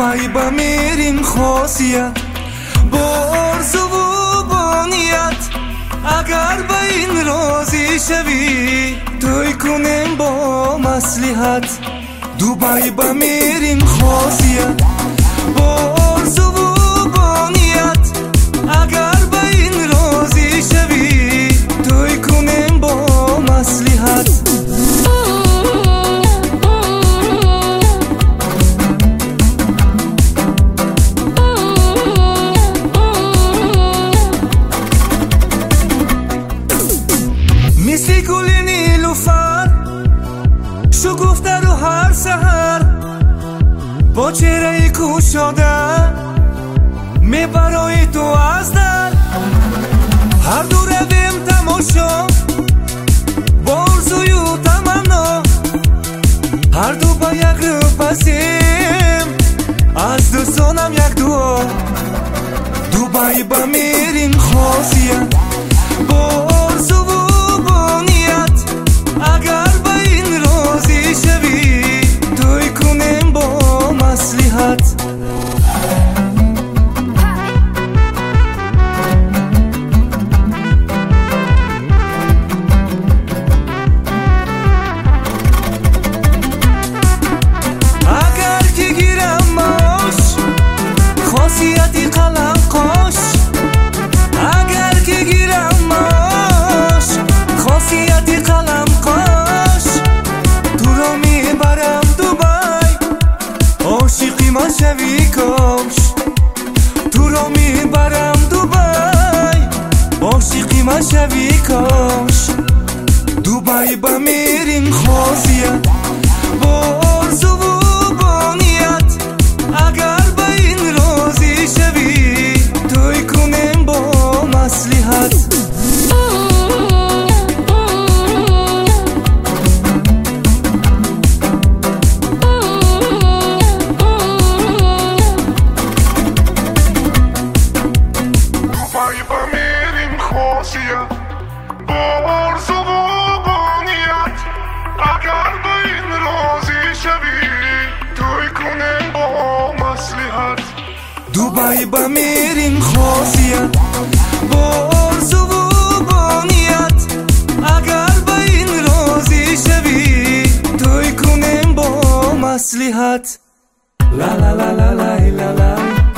دوبای با میریم خاصیت با آرزو و با نیت اگر به این راضی شوی توی کنیم با مصلحت دوبای با میریم خاصیت با آرزو و با نیت اگر به این راضی شوی توی کنیم با مصلحت مثل گل نیلوفر شکفته رو هر سحر با چهره گشاده می برای تو از در هر دو رویم تماشا با آرزوی و تمنا هر دو با یک رو پسیم از دوستانم یک دعا دوبای با میریم خاصیت با آرزو و با نیت اگر با این راضی شوی توی کنیم با مصلحت اگر که گیرم ماش خاصیتی قلم قاش اگر که گیرم ماش خاصیتی قلم قاش تو را میبرم دوبای عاشقی من شوی کاش تو را میبرم دوبای عاشقی من شوی کاش دوبای با میریم خاصیت با آرزو و با نیت اگر با این راضی شوی توی کنیم با مصلحت دوبای با میریم خاصیت با آرزو و با نیت اگر با این راضی شوی توی کنیم با مصلحت دوبای با میریم خاصیت با آرزو و با نیت اگر با این راضی شوی توی کنیم با مصلحت لا لا لا لا لا لا لا